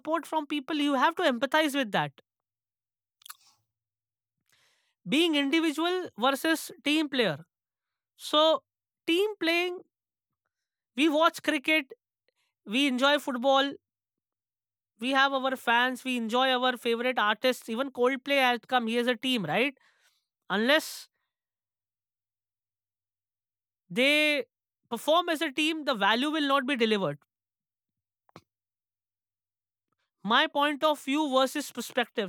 support from people, you have to empathize with that. Being individual versus team player. So, team playing, we watch cricket, we enjoy football, we have our fans, we enjoy our favorite artists. Even Coldplay has come, he is a team, right? Unless they perform as a team, the value will not be delivered. My point of view versus perspective.